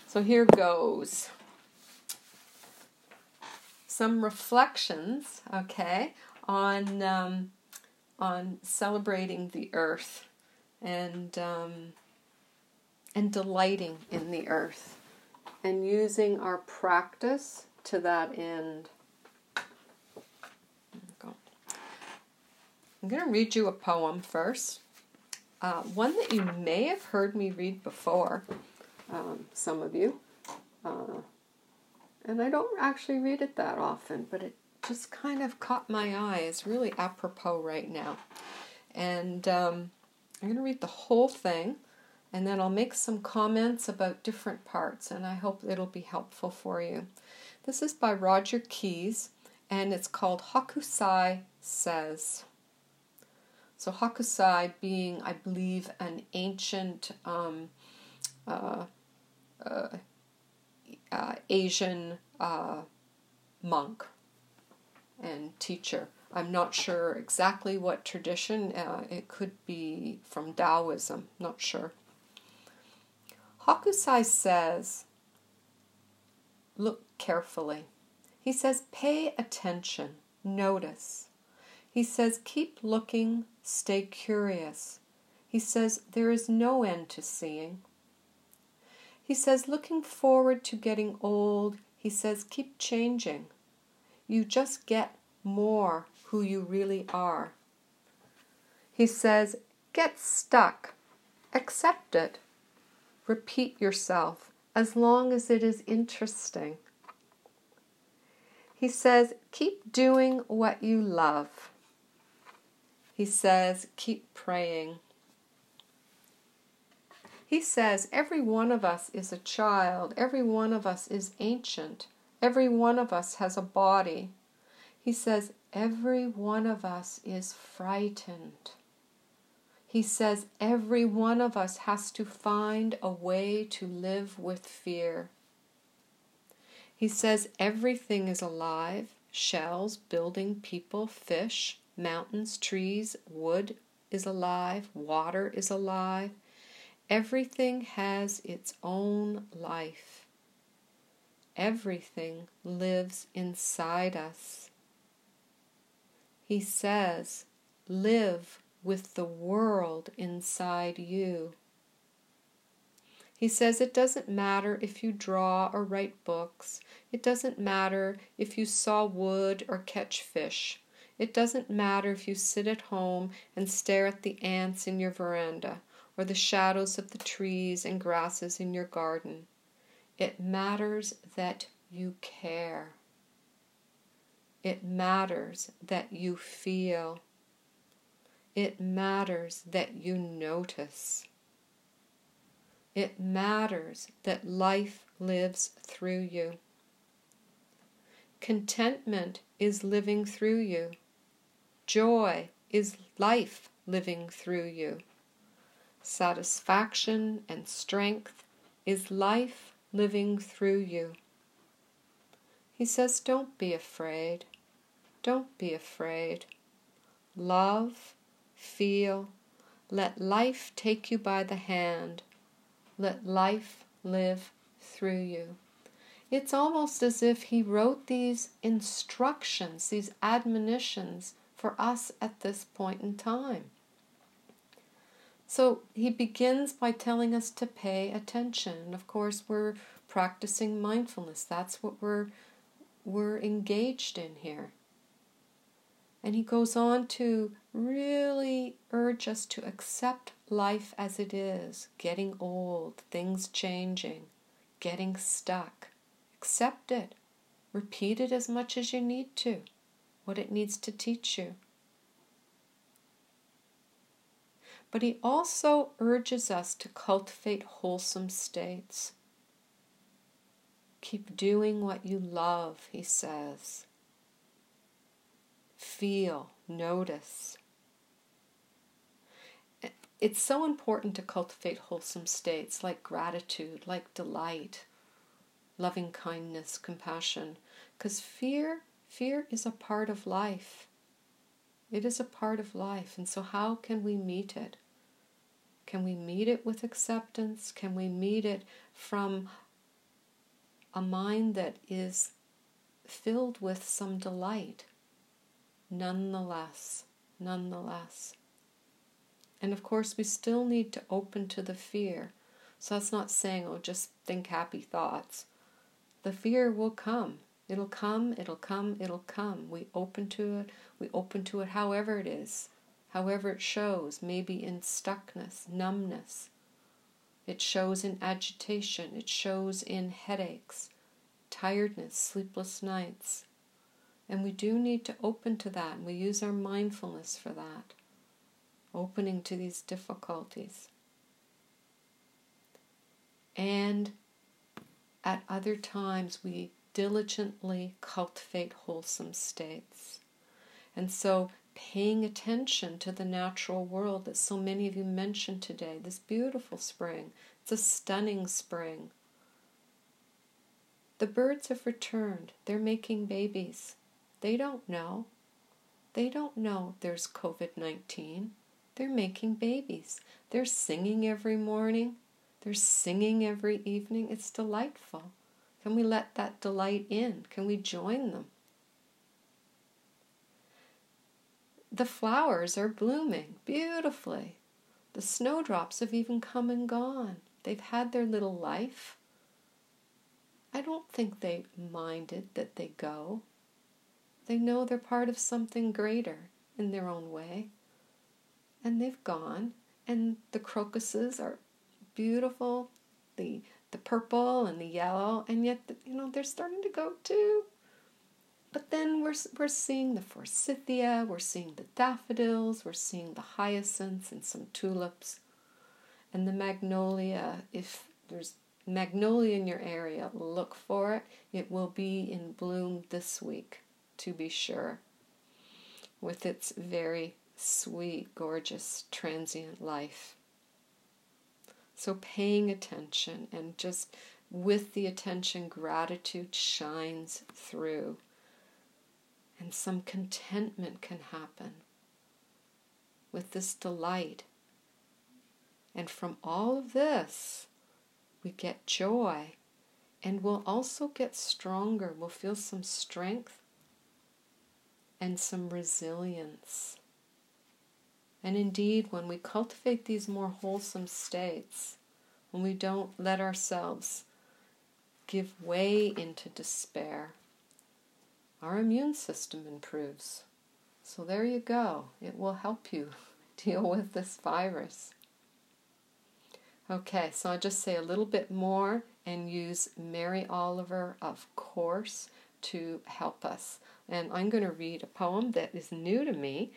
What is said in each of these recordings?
So here goes. Some reflections, okay, on celebrating the earth and delighting in the earth and using our practice to that end. I'm going to read you a poem first. One that you may have heard me read before, some of you. And I don't actually read it that often, but it just kind of caught my eye. It's really apropos right now. And I'm going to read the whole thing, and then I'll make some comments about different parts, and I hope it'll be helpful for you. This is by Roger Keyes, and it's called Hokusai Says. So Hokusai being, I believe, an ancient Asian monk and teacher. I'm not sure exactly what tradition. It could be from Taoism, not sure. Hokusai says, look carefully. He says, pay attention, notice. He says, keep looking, stay curious. He says, there is no end to seeing. He says, looking forward to getting old. He says, keep changing. You just get more who you really are. He says, get stuck. Accept it. Repeat yourself as long as it is interesting. He says, keep doing what you love. He says, keep praying. He says, every one of us is a child. Every one of us is ancient. Every one of us has a body. He says, every one of us is frightened. He says, every one of us has to find a way to live with fear. He says, everything is alive. Shells, building, people, fish, mountains, trees, wood is alive. Water is alive. Everything has its own life. Everything lives inside us. He says, live with the world inside you. He says it doesn't matter if you draw or write books. It doesn't matter if you saw wood or catch fish. It doesn't matter if you sit at home and stare at the ants in your veranda or the shadows of the trees and grasses in your garden. It matters that you care. It matters that you feel. It matters that you notice. It matters that life lives through you. Contentment is living through you. Joy is life living through you. Satisfaction and strength is life living through you. He says, don't be afraid. Don't be afraid. Love, feel, let life take you by the hand. Let life live through you. It's almost as if he wrote these instructions, these admonitions for us at this point in time. So he begins by telling us to pay attention. And of course, we're practicing mindfulness. That's what we're engaged in here. And he goes on to really urge us to accept life as it is, getting old, things changing, getting stuck. Accept it. Repeat it as much as you need to, what it needs to teach you. But he also urges us to cultivate wholesome states. Keep doing what you love, he says. Feel, notice. It's so important to cultivate wholesome states like gratitude, like delight, loving kindness, compassion, because fear is a part of life. It is a part of life, and so how can we meet it? Can we meet it with acceptance? Can we meet it from a mind that is filled with some delight, nonetheless. And of course, we still need to open to the fear. So that's not saying, oh, just think happy thoughts. The fear will come. It'll come. We open to it however it is, however it shows, maybe in stuckness, numbness. It shows in agitation. It shows in headaches, tiredness, sleepless nights. And we do need to open to that, and we use our mindfulness for that, opening to these difficulties. And at other times, we diligently cultivate wholesome states. And so paying attention to the natural world that so many of you mentioned today, this beautiful spring, it's a stunning spring. The birds have returned. They're making babies. They don't know. They don't know there's COVID-19. They're making babies. They're singing every morning. They're singing every evening. It's delightful. Can we let that delight in? Can we join them? The flowers are blooming beautifully. The snowdrops have even come and gone. They've had their little life. I don't think they minded that they go. They know they're part of something greater in their own way. And they've gone. And the crocuses are beautiful, the purple and the yellow, and yet they're starting to go too. But then we're seeing the forsythia, we're seeing the daffodils, we're seeing the hyacinths and some tulips, and the magnolia. If there's magnolia in your area, look for it. It will be in bloom this week, to be sure, with its very sweet, gorgeous, transient life. So paying attention, and just with the attention, gratitude shines through. And some contentment can happen with this delight. And from all of this, we get joy. And we'll also get stronger. We'll feel some strength and some resilience. And indeed, when we cultivate these more wholesome states, when we don't let ourselves give way into despair, our immune system improves. So there you go. It will help you deal with this virus. Okay, so I'll just say a little bit more and use Mary Oliver, of course, to help us. And I'm going to read a poem that is new to me.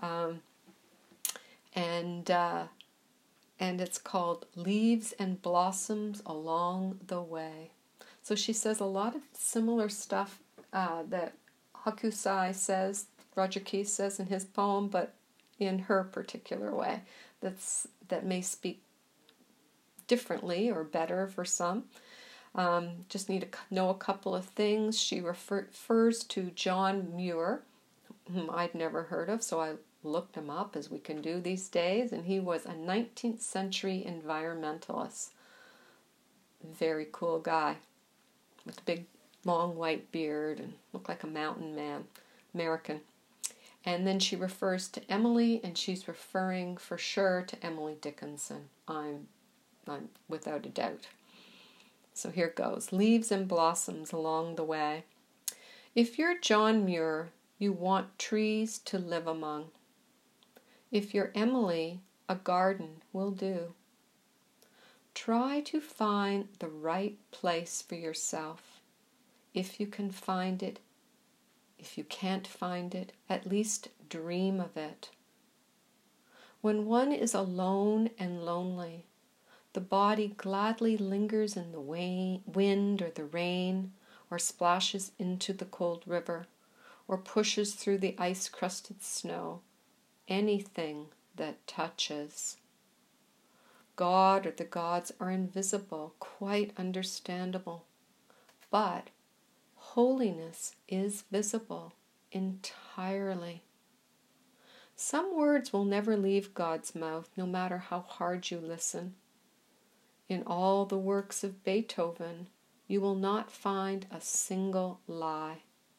And it's called Leaves and Blossoms Along the Way. So she says a lot of similar stuff that Hokusai says, Roger Keyes says in his poem, but in her particular way that may speak differently or better for some. Just need to know a couple of things. She refers to John Muir, whom I'd never heard of, so I looked him up, as we can do these days, and he was a 19th century environmentalist. Very cool guy with a big long white beard and looked like a mountain man, American. And then she refers to Emily, and she's referring for sure to Emily Dickinson. I'm without a doubt. So here it goes. Leaves and blossoms along the way. If you're John Muir, you want trees to live among. If you're Emily, a garden will do. Try to find the right place for yourself. If you can find it, if you can't find it, at least dream of it. When one is alone and lonely, the body gladly lingers in the wind or the rain, or splashes into the cold river, or pushes through the ice-crusted snow. Anything that touches. God or the gods are invisible, quite understandable. But holiness is visible entirely. Some words will never leave God's mouth, no matter how hard you listen. In all the works of Beethoven, you will not find a single lie.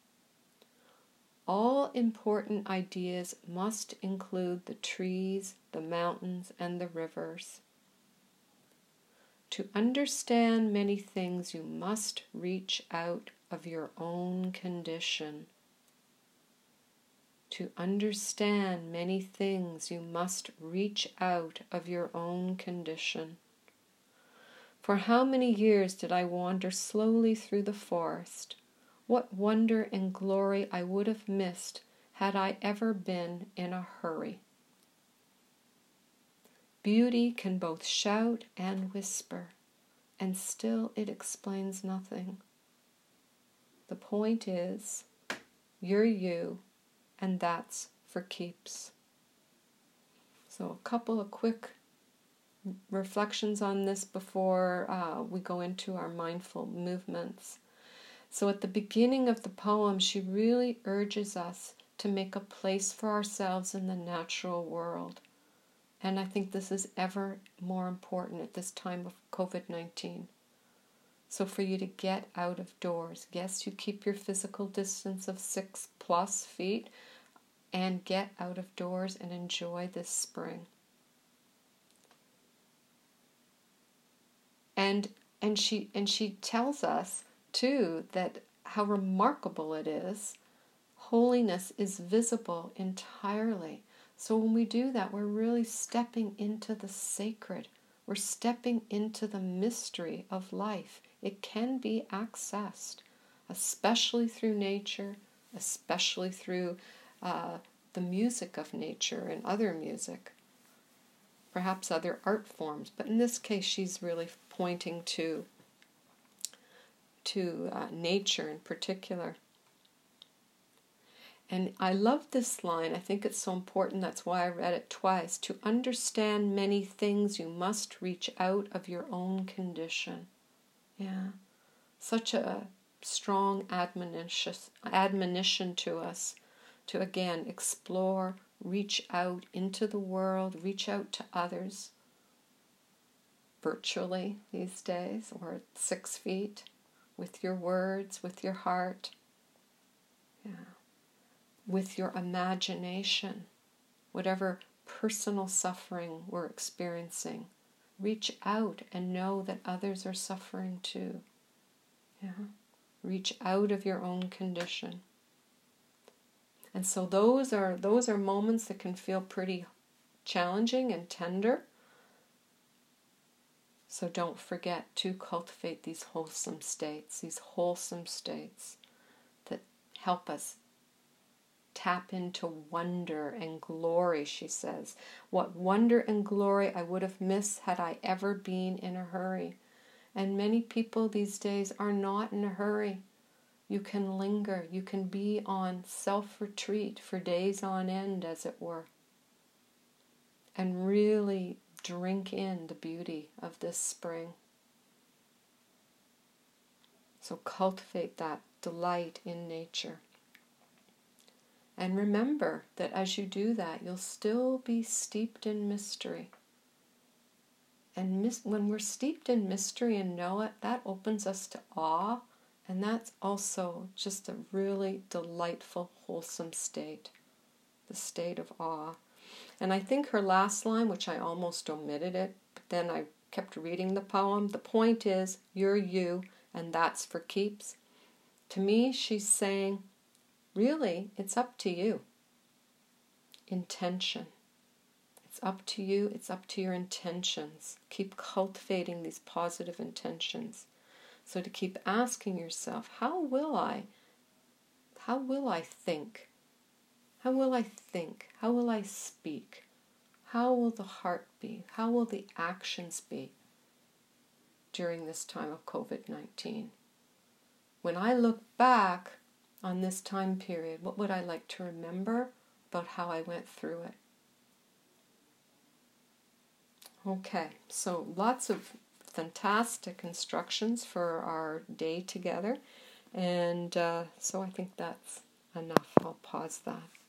All important ideas must include the trees, the mountains, and the rivers. To understand many things, you must reach out of your own condition. To understand many things, you must reach out of your own condition. For how many years did I wander slowly through the forest? What wonder and glory I would have missed had I ever been in a hurry. Beauty can both shout and whisper, and still it explains nothing. The point is, you're you, and that's for keeps. So a couple of quick reflections on this before we go into our mindful movements. So at the beginning of the poem, she really urges us to make a place for ourselves in the natural world. And I think this is ever more important at this time of COVID-19. So for you to get out of doors, yes, you keep your physical distance of 6+ feet, and get out of doors and enjoy this spring. And she tells us too that how remarkable it is. Holiness is visible entirely. So when we do that, we're really stepping into the sacred. We're stepping into the mystery of life. It can be accessed, especially through nature, especially through the music of nature and other music, perhaps other art forms. But in this case, she's really pointing to nature in particular. And I love this line. I think it's so important. That's why I read it twice. To understand many things, you must reach out of your own condition. Yeah. Such a strong admonition to us to, again, explore, reach out into the world, reach out to others, virtually these days, or at 6 feet, with your words, with your heart. Yeah. With your imagination, whatever personal suffering we're experiencing, reach out and know that others are suffering too. Yeah. Reach out of your own condition. And so those are moments that can feel pretty challenging and tender. So don't forget to cultivate these wholesome states that help us tap into wonder and glory, she says. What wonder and glory I would have missed had I ever been in a hurry. And many people these days are not in a hurry. You can linger. You can be on self-retreat for days on end, as it were, and really drink in the beauty of this spring. So cultivate that delight in nature. And remember that as you do that, you'll still be steeped in mystery. And when we're steeped in mystery and know it, that opens us to awe, and that's also just a really delightful, wholesome state, the state of awe. And I think her last line, which I almost omitted it, but then I kept reading the poem, the point is, you're you, and that's for keeps. To me, she's saying, really, it's up to you. Intention. It's up to you. It's up to your intentions. Keep cultivating these positive intentions. So to keep asking yourself, how will I think? How will I think? How will I speak? How will the heart be? How will the actions be during this time of COVID-19? When I look back on this time period, what would I like to remember about how I went through it? Okay, so lots of fantastic instructions for our day together, and so I think that's enough. I'll pause that.